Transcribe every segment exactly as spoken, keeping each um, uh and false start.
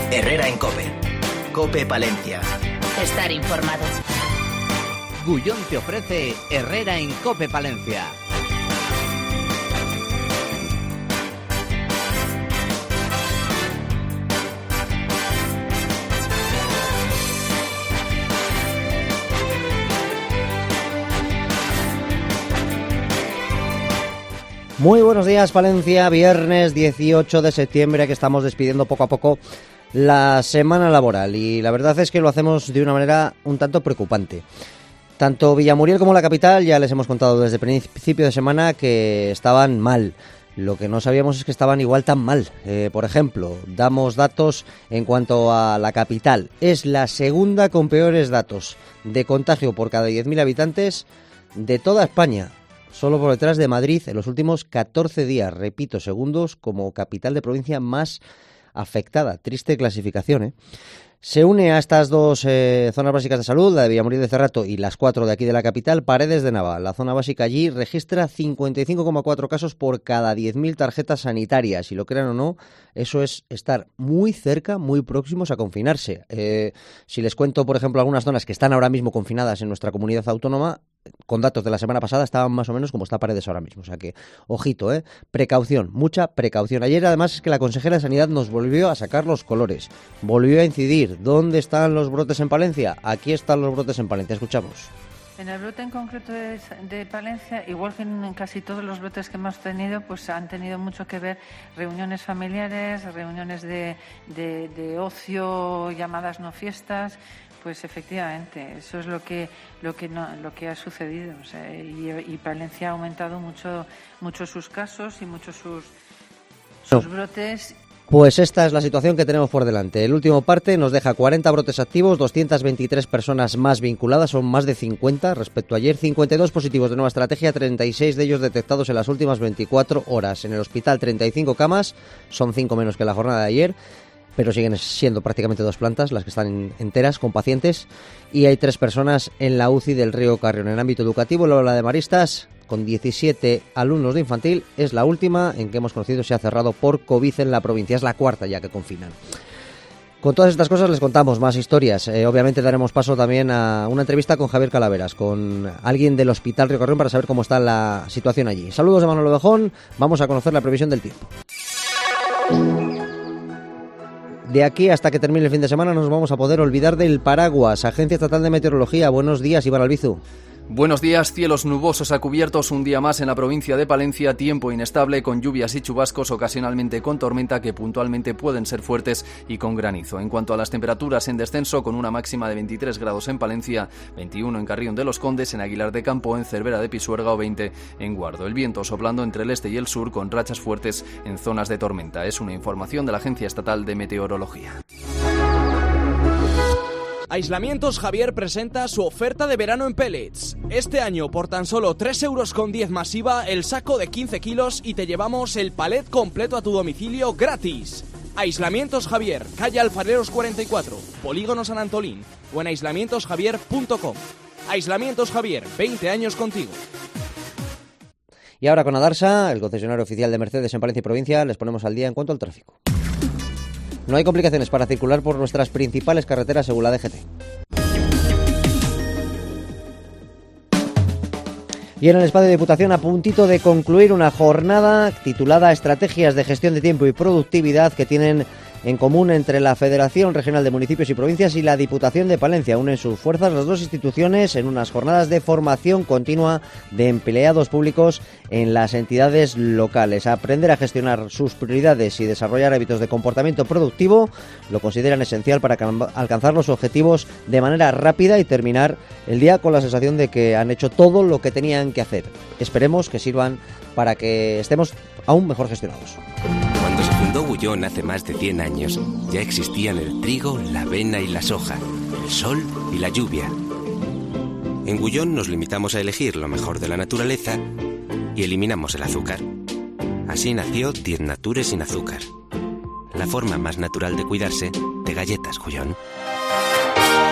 Herrera en COPE. COPE Palencia. Estar informado. Gullón te ofrece Herrera en COPE Palencia. Muy buenos días, Palencia, viernes dieciocho de septiembre, que estamos despidiendo poco a poco la semana laboral, y la verdad es que lo hacemos de una manera un tanto preocupante. Tanto Villamuriel como la capital ya les hemos contado desde principio de semana que estaban mal. Lo que no sabíamos es que estaban igual tan mal. Eh, por ejemplo, damos datos en cuanto a la capital. Es la segunda con peores datos de contagio por cada diez mil habitantes de toda España. Solo por detrás de Madrid en los últimos catorce días, repito, segundos como capital de provincia más afectada. Triste clasificación, ¿eh? Se une a estas dos eh, zonas básicas de salud, la de Villamuriel de Cerrato y las cuatro de aquí de la capital, Paredes de Nava. La zona básica allí registra cincuenta y cinco coma cuatro casos por cada diez mil tarjetas sanitarias. Y lo crean o no, eso es estar muy cerca, muy próximos a confinarse. Eh, si les cuento, por ejemplo, algunas zonas que están ahora mismo confinadas en nuestra comunidad autónoma, con datos de la semana pasada estaban más o menos como está Paredes ahora mismo. O sea que, ojito, ¿eh? Precaución, mucha precaución. Ayer además es que la consejera de Sanidad nos volvió a sacar los colores, volvió a incidir. ¿Dónde están los brotes en Palencia? Aquí están los brotes en Palencia, escuchamos. En el brote en concreto de, de Palencia, igual que en casi todos los brotes que hemos tenido, pues han tenido mucho que ver reuniones familiares, reuniones de, de, de ocio, llamadas no fiestas. Pues efectivamente, eso es lo que lo que no, lo que ha sucedido. O sea, y, y Palencia ha aumentado mucho mucho sus casos y mucho sus sus no. brotes. Pues esta es la situación que tenemos por delante. El último parte nos deja cuarenta brotes activos, doscientas veintitrés personas más vinculadas, son más de cincuenta respecto a ayer, cincuenta y dos positivos de nueva estrategia, treinta y seis de ellos detectados en las últimas veinticuatro horas. En el hospital treinta y cinco camas, son cinco menos que la jornada de ayer, pero siguen siendo prácticamente dos plantas las que están enteras con pacientes, y hay tres personas en la U C I del Río Carrión. En el ámbito educativo, la ola de Maristas, con diecisiete alumnos de infantil, es la última en que hemos conocido se ha cerrado por COVID en la provincia, es la cuarta ya que confinan. Con todas estas cosas les contamos más historias. Eh, obviamente daremos paso también a una entrevista con Javier Calaveras, con alguien del Hospital Río Carrión, para saber cómo está la situación allí. Saludos de Manolo Bejón, vamos a conocer la previsión del tiempo. De aquí hasta que termine el fin de semana nos vamos a poder olvidar del paraguas. Agencia Estatal de Meteorología, buenos días, Iván Albizu. Buenos días, cielos nubosos a cubiertos un día más en la provincia de Palencia, tiempo inestable con lluvias y chubascos, ocasionalmente con tormenta que puntualmente pueden ser fuertes y con granizo. En cuanto a las temperaturas, en descenso con una máxima de veintitrés grados en Palencia, veintiuno en Carrión de los Condes, en Aguilar de Campo, en Cervera de Pisuerga o veinte en Guardo. El viento soplando entre el este y el sur con rachas fuertes en zonas de tormenta. Es una información de la Agencia Estatal de Meteorología. Aislamientos Javier presenta su oferta de verano en pellets. Este año por tan solo tres euros con diez más I V A el saco de quince kilos y te llevamos el palet completo a tu domicilio gratis. Aislamientos Javier, calle Alfareros cuarenta y cuatro, Polígono San Antolín o en aislamientos javier punto com. Aislamientos Javier, veinte años contigo. Y ahora con Adarsa, el concesionario oficial de Mercedes en Palencia y provincia, les ponemos al día en cuanto al tráfico. No hay complicaciones para circular por nuestras principales carreteras según la D G T. Y en el espacio de Diputación, a puntito de concluir una jornada titulada Estrategias de Gestión de Tiempo y Productividad que tienen en común entre la Federación Regional de Municipios y Provincias y la Diputación de Palencia. Unen sus fuerzas las dos instituciones en unas jornadas de formación continua de empleados públicos en las entidades locales. Aprender a gestionar sus prioridades y desarrollar hábitos de comportamiento productivo lo consideran esencial para alcanzar los objetivos de manera rápida y terminar el día con la sensación de que han hecho todo lo que tenían que hacer. Esperemos que sirvan para que estemos aún mejor gestionados. Cuando se fundó Gullón hace más de cien años, ya existían el trigo, la avena y la soja, el sol y la lluvia. En Gullón nos limitamos a elegir lo mejor de la naturaleza y eliminamos el azúcar. Así nació Diez Nature sin azúcar, la forma más natural de cuidarse de galletas Gullón.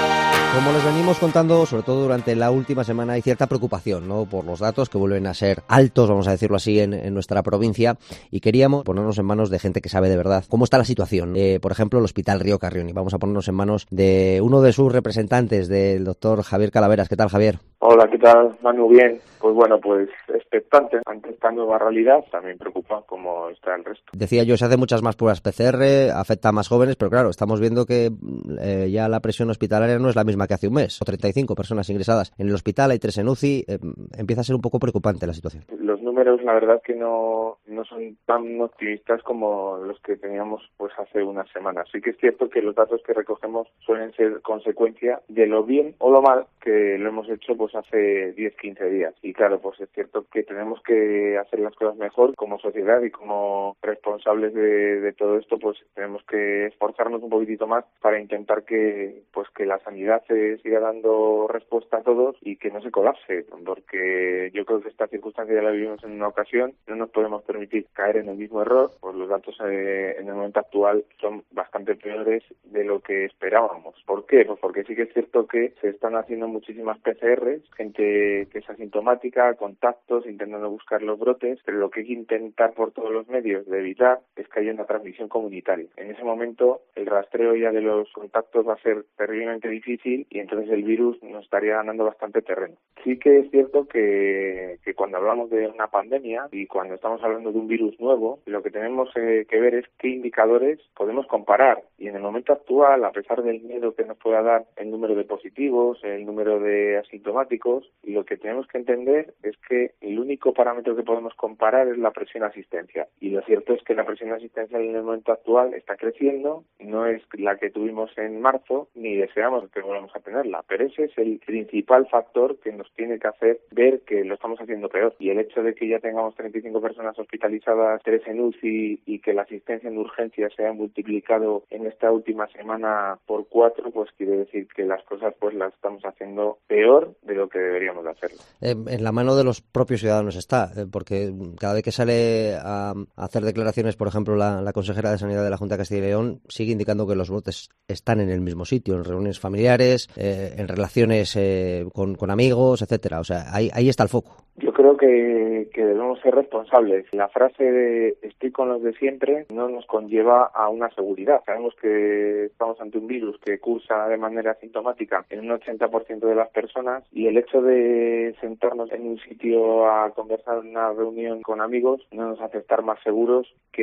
Como les venimos contando, sobre todo durante la última semana, hay cierta preocupación, ¿no?, por los datos que vuelven a ser altos, vamos a decirlo así, en, en nuestra provincia, y queríamos ponernos en manos de gente que sabe de verdad cómo está la situación. Eh, por ejemplo, el Hospital Río Carrión, y vamos a ponernos en manos de uno de sus representantes, del doctor Javier Calaveras. ¿Qué tal, Javier? Hola, ¿qué tal, Manu? Bien. Pues bueno, pues expectante ante esta nueva realidad, también preocupa como está el resto. Decía yo, se hacen muchas más pruebas P C R, afecta a más jóvenes, pero claro, estamos viendo que eh, ya la presión hospitalaria no es la misma que hace un mes. O treinta y cinco personas ingresadas en el hospital, hay tres en U C I, eh, empieza a ser un poco preocupante la situación. Los números, la verdad, que no, no son tan optimistas como los que teníamos pues hace unas semanas. Sí que es cierto que los datos que recogemos suelen ser consecuencia de lo bien o lo mal que lo hemos hecho pues hace diez, quince días. Y claro, pues es cierto que tenemos que hacer las cosas mejor como sociedad y como responsables de, de todo esto, pues tenemos que esforzarnos un poquitito más para intentar que pues que la sanidad se siga dando respuesta a todos y que no se colapse, porque yo creo que esta circunstancia ya la vivimos en una ocasión, no nos podemos permitir caer en el mismo error, pues los datos eh, en el momento actual son bastante peores de lo que esperábamos. ¿Por qué? Pues porque sí que es cierto que se están haciendo muchísimas P C Rs, gente que es asintomática, contactos, intentando buscar los brotes, pero lo que hay que intentar por todos los medios de evitar es que haya una transmisión comunitaria. En ese momento el rastreo ya de los contactos va a ser terriblemente difícil y entonces el virus nos estaría ganando bastante terreno. Sí que es cierto que, que cuando hablamos de una pandemia y cuando estamos hablando de un virus nuevo, lo que tenemos eh, que ver es qué indicadores podemos comparar. Y en el momento actual, a pesar del miedo que nos pueda dar el número de positivos, el número de asintomáticos, lo que tenemos que entender es que el único parámetro que podemos comparar es la presión asistencial. Y lo cierto es que la presión asistencial en el momento actual está creciendo, no es la que tuvimos en marzo, ni deseamos que volvamos a tenerla, pero ese es el principal factor que nos tiene que hacer ver que lo estamos haciendo peor. Y el hecho de que ya tengamos treinta y cinco personas hospitalizadas, tres en U C I y que la asistencia en urgencia se haya multiplicado en esta última semana por cuatro, pues quiere decir que las cosas pues las estamos haciendo peor de lo que deberíamos de hacerlo. Eh, en la mano de los propios ciudadanos está, eh, porque cada vez que sale a, a hacer declaraciones, por ejemplo, la, la consejera de Sanidad de la Junta de Castilla y León sigue indicando que los brotes están en el mismo sitio, en reuniones familiares, eh, en relaciones eh, con, con amigos, etcétera. O sea, ahí, ahí está el foco. Yo creo que, que debemos ser responsables. La frase de estoy con los de siempre no nos conlleva a una seguridad. Sabemos que estamos ante un virus que cursa de manera asintomática en un ochenta por ciento de las personas y el hecho de sentarnos en un sitio a conversar en una reunión con amigos no nos hace estar más seguros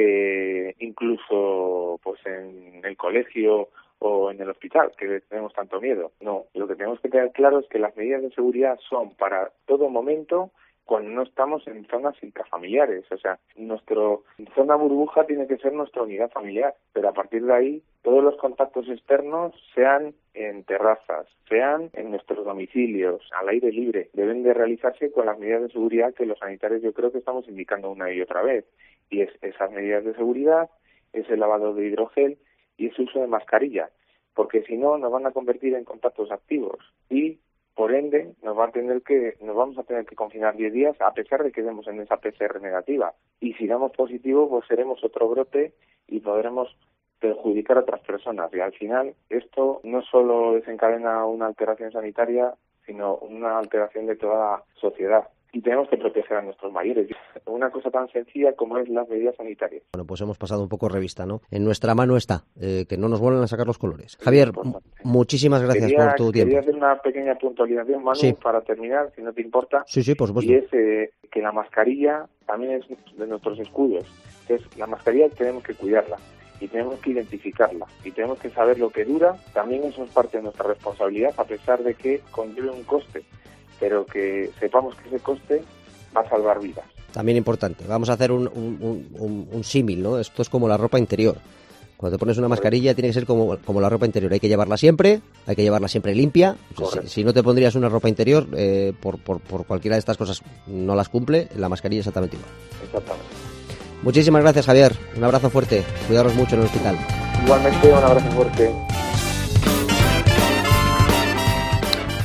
que incluso pues en el colegio o en el hospital, que tenemos tanto miedo. No, lo que tenemos que tener claro es que las medidas de seguridad son para todo momento cuando no estamos en zonas intrafamiliares. O sea, nuestra zona burbuja tiene que ser nuestra unidad familiar, pero a partir de ahí todos los contactos externos, sean en terrazas, sean en nuestros domicilios, al aire libre, deben de realizarse con las medidas de seguridad que los sanitarios yo creo que estamos indicando una y otra vez. Y es esas medidas de seguridad, ese lavado de hidrogel y ese uso de mascarilla, porque si no nos van a convertir en contactos activos y por ende nos va a tener que nos vamos a tener que confinar diez días a pesar de que demos en esa P C R negativa, y si damos positivo pues seremos otro brote y podremos perjudicar a otras personas, y al final esto no solo desencadena una alteración sanitaria sino una alteración de toda la sociedad. Y tenemos que proteger a nuestros mayores. Una cosa tan sencilla como es las medidas sanitarias. Bueno, pues hemos pasado un poco revista, ¿no? En nuestra mano está, eh, que no nos vuelvan a sacar los colores. Javier, m- muchísimas gracias quería, por tu tiempo. Quería hacer una pequeña puntualización, Manu, sí. para terminar, si no te importa. Sí, sí, por supuesto. Y es eh, que la mascarilla también es de nuestros escudos. Entonces, la mascarilla tenemos que cuidarla y tenemos que identificarla y tenemos que saber lo que dura. También eso es parte de nuestra responsabilidad, a pesar de que conlleve un coste, pero que sepamos que ese coste va a salvar vidas. También importante. Vamos a hacer un, un, un, un, un símil, ¿no? Esto es como la ropa interior. Cuando te pones una mascarilla tiene que ser como, como la ropa interior. Hay que llevarla siempre, hay que llevarla siempre limpia. O sea, si, si no te pondrías una ropa interior, eh, por, por, por cualquiera de estas cosas no las cumple, la mascarilla es exactamente igual. Exactamente. Muchísimas gracias, Javier. Un abrazo fuerte. Cuidaros mucho en el hospital. Igualmente, un abrazo fuerte.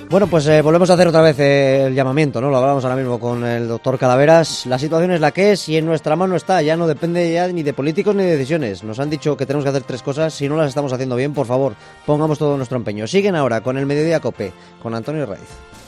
Bueno, pues eh, volvemos a hacer otra vez eh, el llamamiento, ¿no? Lo hablábamos ahora mismo con el doctor Calaveras. La situación es la que es y en nuestra mano está. Ya no depende ya ni de políticos ni de decisiones. Nos han dicho que tenemos que hacer tres cosas. Si no las estamos haciendo bien, por favor, pongamos todo nuestro empeño. Siguen ahora con el Mediodía Cope, con Antonio Raiz.